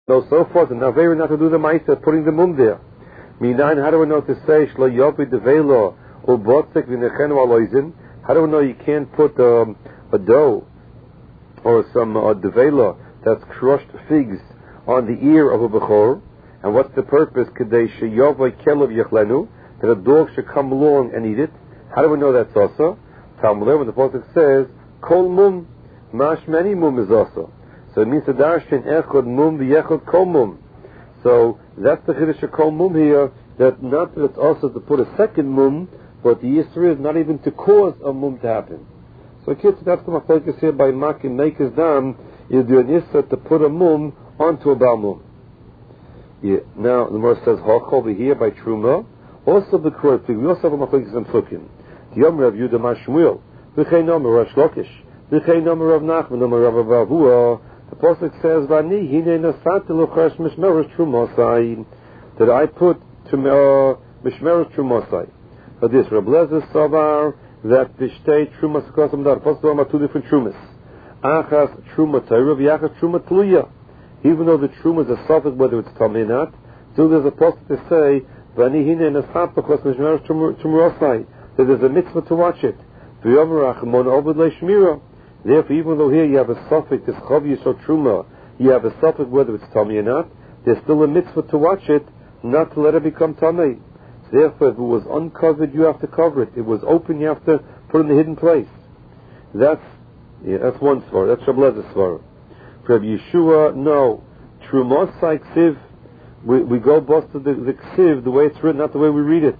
so forth, and now very not to do the Maisa, putting the mum there. Minayin, how do we know to say, Shlo Yopi Develo, Ubotzek Vinechenu Aloizin? How do we know you can't put a dough or some Develo that's crushed figs on the ear of a Bechor? And what's the purpose? Kadei Sheyovai Kelev Yechlenu, that a dog should come along and eat it. How do we know that's also? Talmud, when the Pasuk says, Kol Mum, Mash Many Mum is also. So it means the darshan echod mum v'yechod kol mum. So that's the chiddush of kol mum here. That not that it's also to put a second mum, but the yisra is not even to cause a mum to happen. So kids, that's the machlokes here by making makers dam. You do an yisra to put a mum onto a bal mum. Yeah. Now the Gemara says hach over here by truma. Also the korot. We also have a machlokes and fukin. The Yom Rav Yudah Mashmuel. V'chei nomer Rosh Lakish. V'chei nomer Rav Nachman nomer Rav Avua. The Pasuk says, "Vani hine nasat luchash mishmeres trumosai," that I put mishmeres trumosai. For this, Reb Lezer Savar that vishtei trumas kosim dar. Pasuk are two different trumas. Achas truma Torah, v'achas truma tluya. Even though the truma is a suffix, whether it's tamei or not, still there's a pasuk to say, "Vani hine nasat luchash mishmeres trumosai," that there's a mitzvah to watch it. V'yomer achmon obed leishmira. Therefore, even though here you have a suffix, this chav yisod truma, you have a suffix whether it's tummy or not, there's still a mitzvah to watch it, not to let it become tummy. So therefore, if it was uncovered, you have to cover it. If it was open, you have to put it in the hidden place. That's one svara. That's Reb Lezer's svara. For Yeshua, no. Trumosai ksiv, we go bust to the ksiv, the way it's written, not the way we read it.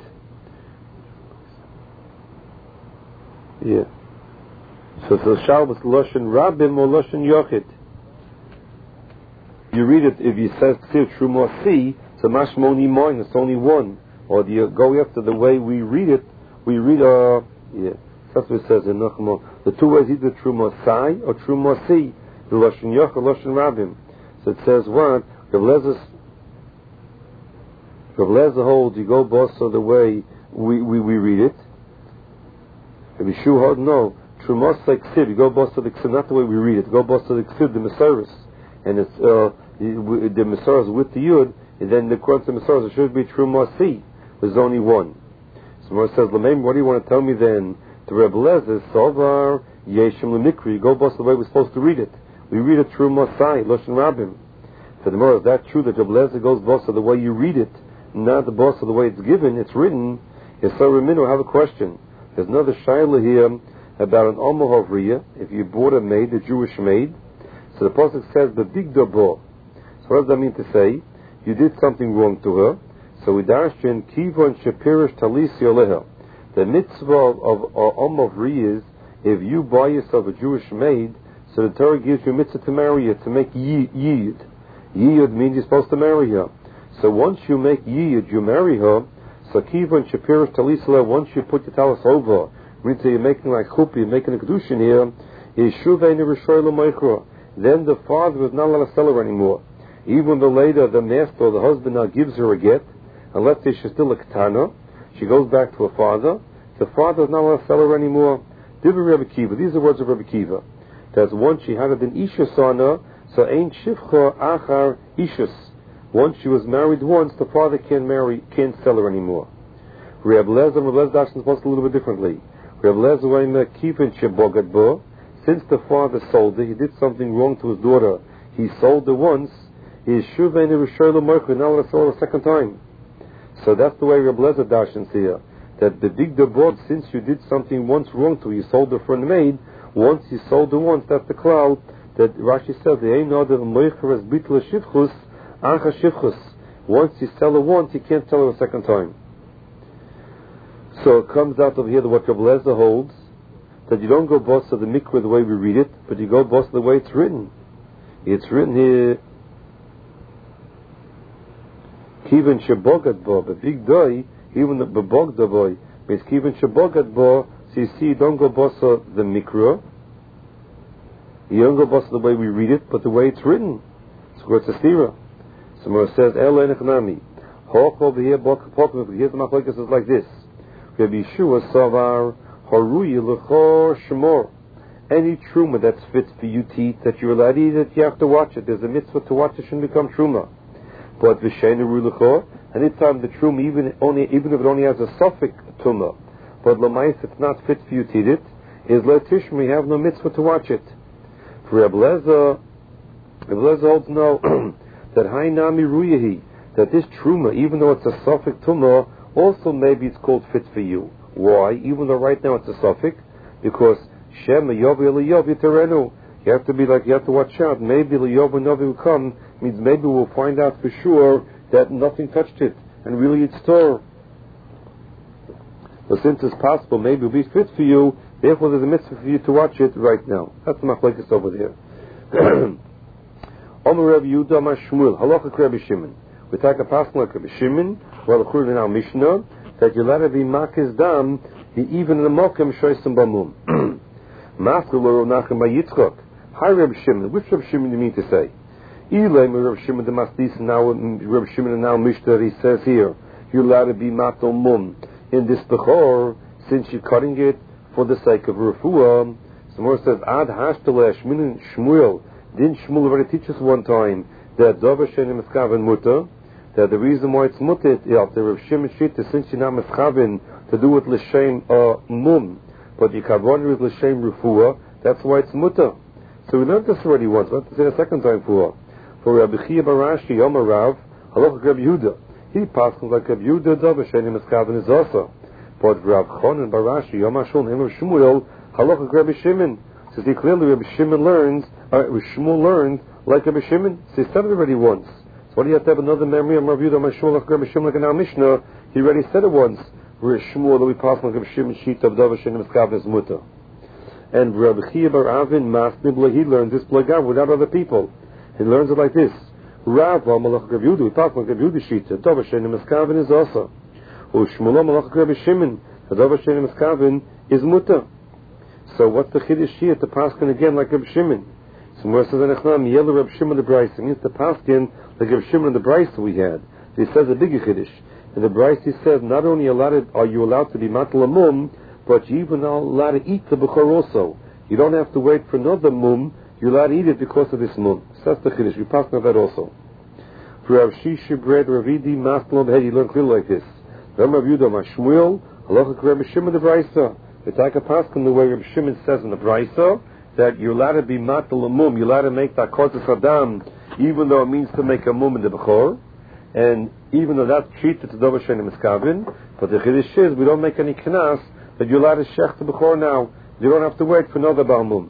Yeah. So Shabbos Loshen Rabim or Loshen Yochid. You read it, if you say Ksiv Trumosi, so Mashmoni Moin, it's only one. Or do you go after the way we read it? We read, that's what it says in Nachmo. The two ways, either Trumosai or Trumosi, the Loshen Yochid or Loshen Rabim. So it says what? Rav Lezer holds, you go boss of the way we read it. If you hold, no. Trumos like ksiv, you go boss to the ksiv, not the way we read it. Go boss to the ksiv, the mesaris, and it's the mesaris with the yud, and then the according to the mesaris it should be trumosi. There's only one. So Gemara says, Lameim, what do you want to tell me then? The Rebbe Lezer Sovar Yeshim Lemikri. You go boss the way we're supposed to read it. We read it trumosai Loshen Rabim. So the Gemara, is that true that Rebbe Lezer goes boss of the way you read it, not the boss of the way it's given, it's written? Yes, so Remino, I have a question. There's another shaila here about an Omohovriya, if you bought a maid, a Jewish maid. So the Pasuk says, the big bo. So what does that mean to say? You did something wrong to her. So we darshan kivon shepirish talisi oleha. The mitzvah of Omohovriya is, if you buy yourself a Jewish maid, so the Torah gives you a mitzvah to marry her, to make yiyud. Yiyud means you're supposed to marry her. So once you make yiyud, you marry her, so kivon shepirish talisi oleha, once you put your talis over, you're making like chuppah, you're making a kedushin here, then the father is not allowed to sell her anymore. Even though later the master or the husband now gives her a get, and let's say she's still a ketana, she goes back to her father, the father is not allowed to sell her anymore. Divri Rebbe Kiva, these are words of Rebbe Kiva. That's once she had an isha sana, so ain't shivcha achar ishus. Once she was married once, the father can't sell her anymore. Rebbe Lezer is supposed a little bit differently. Since the father sold her, he did something wrong to his daughter. He sold her once. He is shuveni r'shoyla merkur, now let's sell her a second time. So that's the way Reb Lezer darshans here. That the big debod, since you did something once wrong to her, you sold her for a maid. Once you sold her once, that's the cloud that Rashi says. Once you sell her once, you can't sell her a second time. So it comes out of here that what Reb Lezer holds, that you don't go boss of the mikveh the way we read it, but you go boss the way it's written. It's written here, Kiven shebogat bo, but big doi, even the bebogda boy, means Kiven shebogat bo, so you see, you don't go boss of the mikveh, you don't go boss of the way we read it, but the way it's written. So it's a stira. So it says, Elo enechnami, hawk over here, here's the machlokes is like this. Rabbi Yeshua Savar Haruyi L'chor Shemor. any truma that's fit for you to eat, that you're allowed to eat it, you have to watch it. There's a mitzvah to watch it, shouldn't become truma. But v'sheinu rulecho, anytime the truma, even if it only has a suffix truma, but lamais it's not fit for you to eat it, is letishma, you have no mitzvah to watch it. For Reb Lezer holds no that hainami ruyahi, that this truma, even though it's a suffix truma, also maybe it's called fit for you. Why? Even though right now it's a suffix, because Shem Yovi Eliyovi Terenu. You have to watch out. Maybe Eliyovi Novi will come, means maybe we'll find out for sure that nothing touched it, and really it's Torah. But since it's possible, maybe it'll be fit for you, therefore there's a mitzvah for you to watch it right now. That's the machlekes over there. Omer Rabbi Yehuda Amar Shmuel, Halacha Rabbi Shimon. We take a passage like Rabbi Shimon, well, according to our Mishnah, that you're allowed to be makis dam, even in the mokem shoysim bamum. Maskul Rav Nachman by Yitzchok. Hi Rabbi Shimon. Which Rabbi Shimon do you mean to say? Ilay Rabbi Shimon the Masdis now Rabbi Shimon and now Mishnah he says here you're allowed to be matal mum in this bechor since you're cutting it for the sake of refuah. Somewhere says Ad Hashtalesh Shmuel Shmuel. Didn't Shmuel already teach us one time that Dover Shenim Eskaven Mutter? That the reason why it's mutter, the Rav Shimon Shita, since you're not Meskaven to do with L'Shem Mum, but you can run with L'Shem Refuah, that's why it's mutter. So we learned this already once, let's say a second time for Rabbi Chia Barashi, Yom Rav, Halacha Rabbi Yehuda. He passes like Rabbi Yehuda, Dover Shenim Eskaven is also. But Rav Chonan Barashi, Yom Hashon, him of Shmuel, Halacha Rabbi Shimon. So see clearly Rabbi Shimon learns, Shmuel learned like Rabbi Shimon. So he said it already once. Why do you have to have another memory? I'm reviewed on my Shmuel like Rabbi Shimon like in our Mishnah. He already said it once. Where Shmuel that we pass like Rabbi Shimon sheet of Dover Shenim Eskaven is mutter. And Rabbi Chia Bar Avin Masnibla, he learns this blagav without other people. He learns it like this. Rav Malach Rabbi Yehuda, we pass like Rabbi Yehuda sheet of Dover Shenim Eskaven is also. Shmuel Malach Rabbi Shimon, the Dover Shenim Eskaven is mutter. So what's the chiddush here to paskin again like Rabbi Shimon? Somewhere says in Echnam, Yellow Rabbi Shimon the Brisa. It means to paskin like Rabbi Shimon the Brisa we had. So he says a bigger chiddush. In the Brisa he says, not only are you allowed to be matal mum, but you even are allowed to eat the bechor also. You don't have to wait for another mum. You're allowed to eat it because of this mum. So that's the chiddush. We paskin on that also. For Rav Shisha bread Ravidi Maslam head, you learn clearly like this. Remember Rabbi Yehuda Mashmuel, Halacha Rabbi Shimon the Brisa. It's like a paskin the way Rabbi Shimon says in the Brisa that you're allowed to be matal mum. You're allowed to make that kodesh adam, even though it means to make a mum in the bechor, and even though that's treated to Dover Shenim Eskaven. But the chiddush is we don't make any knas that you're allowed to shech the bechor now. You don't have to wait for another balmum.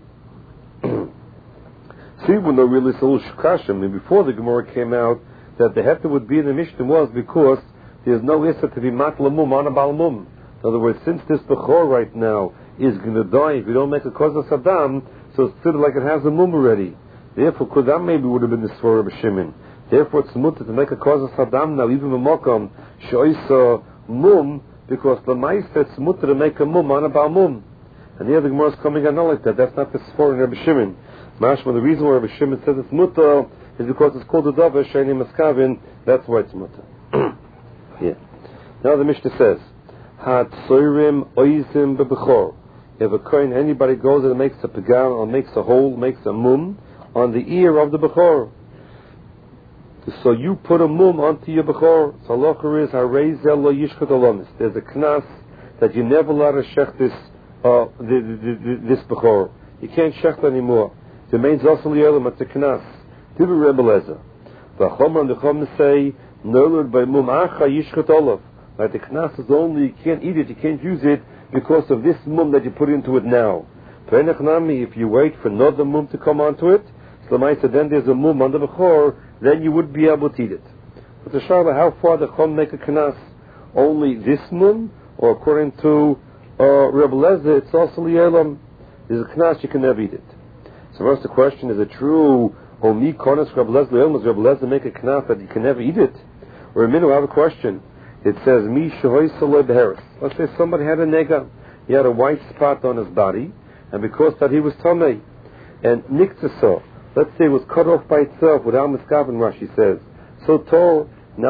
See, when the really Salul Shukashim, and before the Gemara came out, that the hefter would be in the Mishnah was because there's no issa to be matal mum on a balmum. In other words, since this bechor right now is going to die if you don't make a kodesh adam, so it's still like it has a mum already. Therefore, that maybe would have been the svara of Shimon. Therefore, it's mutter to make a kodesh adam now, even a mokom shoisa mum, because the ma'aseh it's mutter to make a mum on a balmum. And the other Gemara is coming out not like that. That's not the svara in Rabbi Shimon. Mashma, the reason why Rabbi Shimon says it's mutter is because it's called the Dover Shenim Eskaven. That's why it's mutter. Yeah. Now the Mishnah says, Hatzorim oizim bebechor. If a kohen, anybody goes and makes a pagam or makes a hole, makes a mum on the ear of the bechor. So you put a mum onto your bechor. So halacha is hareizel lo yishchat alamis. There's a knas that you never allowed to shech this bechor. You can't shech anymore. It remains also li'olam. It's a knas. Divrei Rebbe Lezer. The chomer and the chomer say nolud by mum acha yishchat olav. Like the knas is only, you can't eat it, you can't use it because of this mum that you put into it now. If you wait for another mum to come onto it, so then there's a mum on the bechor, then you would be able to eat it. But the shayla, how far the chum make a knas? Only this mum, or according to Rebbe Lezer, it's also li'elam. There's a knas, you can never eat it. So first the question, is it true? Omi konas Rebbe Lezer li'elam, does Rebbe Lezer make a knas that you can never eat it? Or a minute, I have a question. It says, Mi shahoy saloi beheres. Let's say somebody had a nega. He had a white spot on his body, and because that he was tamei. And niktsasa, let's say it was cut off by itself without miskaven, Rashi says. So tall,